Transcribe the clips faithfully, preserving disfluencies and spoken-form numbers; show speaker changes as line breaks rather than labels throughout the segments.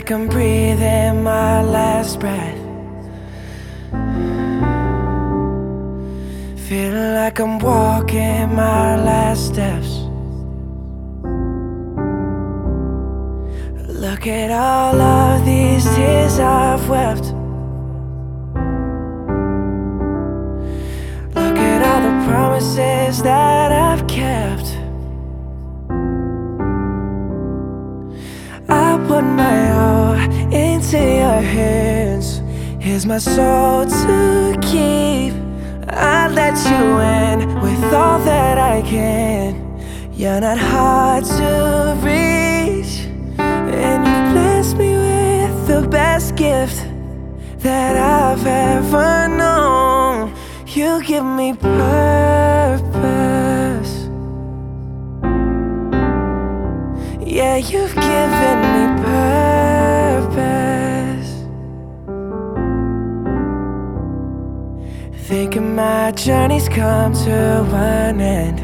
like I'm breathing my last breath. Feeling like I'm walking my last steps. Look at all of these tears I've wept. Look at all the promises that I've kept. I put my all into your hands. Here's my soul to keep. I let you in with all that I can. You're not hard to reach, and you blessed me with the best gift that I've ever known. You give me purpose. Yeah, you've given me purpose. Thinking my journey's come to an end.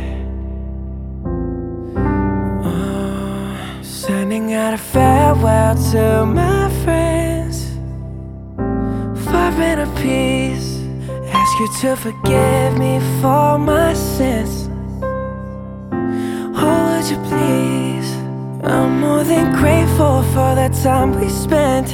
Oh, sending out a farewell to my friends. Far better peace. Ask you to forgive me for my sins. Oh, would you please? I'm more than grateful for the time we spent.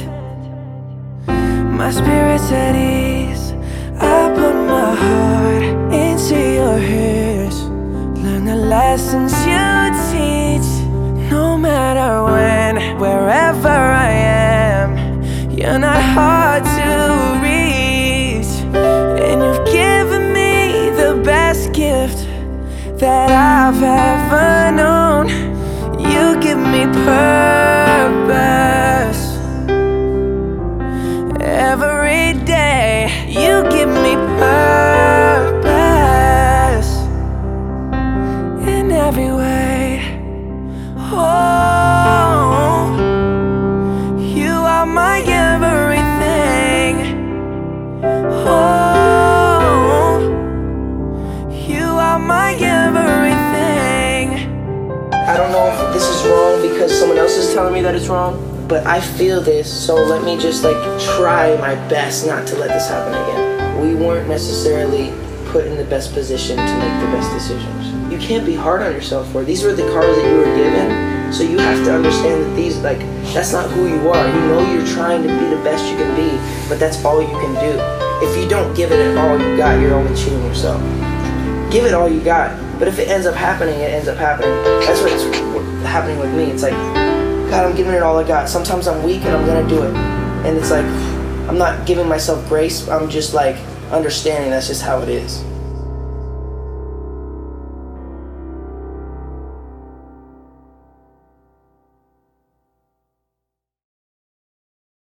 My spirit's at ease. I put my heart into your hands. Learn the lessons you teach. No matter when, wherever I am, you're not hard to reach. And you've given me the best gift that I've ever known. You give me purpose. Every day you give me purpose. In every way. Oh, you are my everything. Oh, you are my everything.
I don't know if this is wrong because someone else is telling me that it's wrong, but I feel this, so let me just like try my best not to let this happen again. We weren't necessarily put in the best position to make the best decisions. You can't be hard on yourself for it. These were the cards that you were given, so you have to understand that these, like, that's not who you are. You know you're trying to be the best you can be, but that's all you can do. If you don't give it all you got, you're only cheating yourself. Give it all you got, but if it ends up happening, it ends up happening. That's what's happening with me. It's like, God, I'm giving it all I got. Sometimes I'm weak and I'm gonna do it. And it's like, I'm not giving myself grace, I'm just like understanding that's just how it is.